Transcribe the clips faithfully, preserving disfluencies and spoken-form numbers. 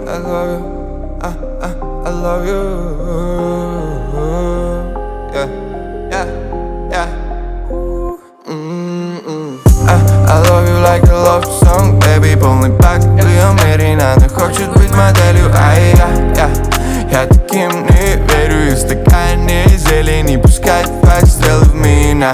I love you, I, I, I love you. Yeah, yeah, yeah. Mm-mm. I, I love you like a love song, baby, полный пак. Ее Мерина, она хочет быть моделью, а я, я, я таким не верю. И в стакане зелени пускай твои стрелы в меня.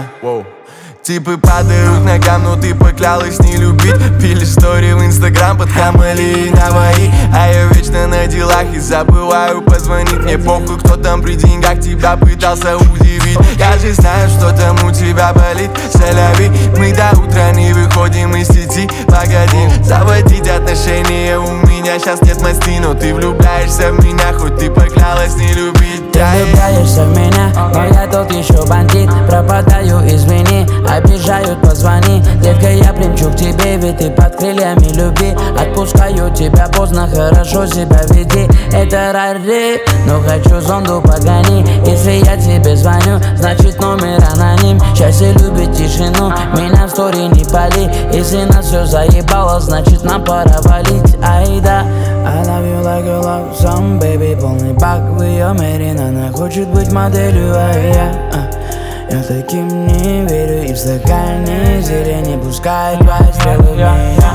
Типы падают к ногам, но ты поклялась не любить. Пили стори в инстаграм под Хамали и Наваи. А я вечно на делах и забываю позвонить. Мне похуй, кто там при деньгах тебя пытался удивить. Я же знаю, что там у тебя болит. Соляви, мы до утра не выходим из сети. Погоди, заводить отношения у меня сейчас нет масти. Но ты влюбляешься в меня, хоть ты поклялась не любить. Ты влюбляешься в меня, но я тот еще бандит. Пропадаю, извини, обижают, позвони. Детка, я примчу к тебе, ведь ты под крыльями любви. Отпускаю тебя поздно, хорошо себя веди. Это рари, но хочу зонду погони. Если я тебе звоню, значит номер аноним. Счастье любит тишину, меня в стори не пали. Если нас все заебало, значит нам пора валить. Айда, I love you like a love song, baby, полный бак в ее Мерина. Она хочет быть моделью, а я, а, я таким не верю. И в стакане зелени пускай твои стрелы в меня.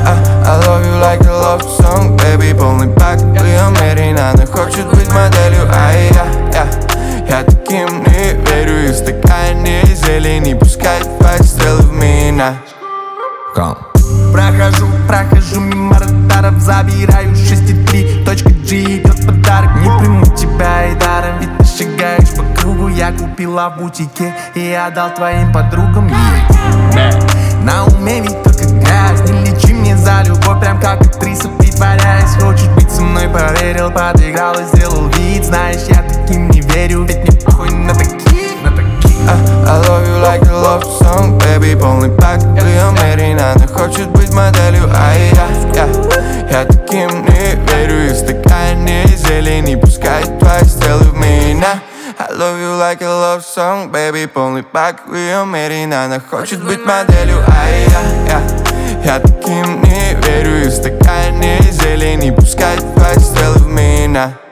I love you like a love song, baby, полный пак в ее Мерина. Она хочет быть моделью, а я, я, я таким не верю. И в стакане зелени пускай твои стрелы в меня. Come. Прохожу, прохожу мимо радаров, забираю шесть и три точка G, идет подарок. Не приму тебя и даром, ведь ты шагаешь по кругу. Я купила в бутике и отдал твоим подругам. Yeah. На уме ведь только грязь, не лечи мне за любовь, прям как актриса притворяясь. Хочешь быть со мной, поверил, подыграл и сделал вид. Знаешь, я таким не верю, ведь мне похуй на таких, на таких. I, I love you like a love song, baby, полный пак в ее Мерина. Она хочет быть моделью, а я, я, я таким не верю. И в стакане зелени пускай твои стрелы в меня. I love you like a love song, baby, полный пак в ее Мерина. Она хочет быть моделью, а я, я, я таким не верю. И в стакане зелени пускай твои стрелы в меня.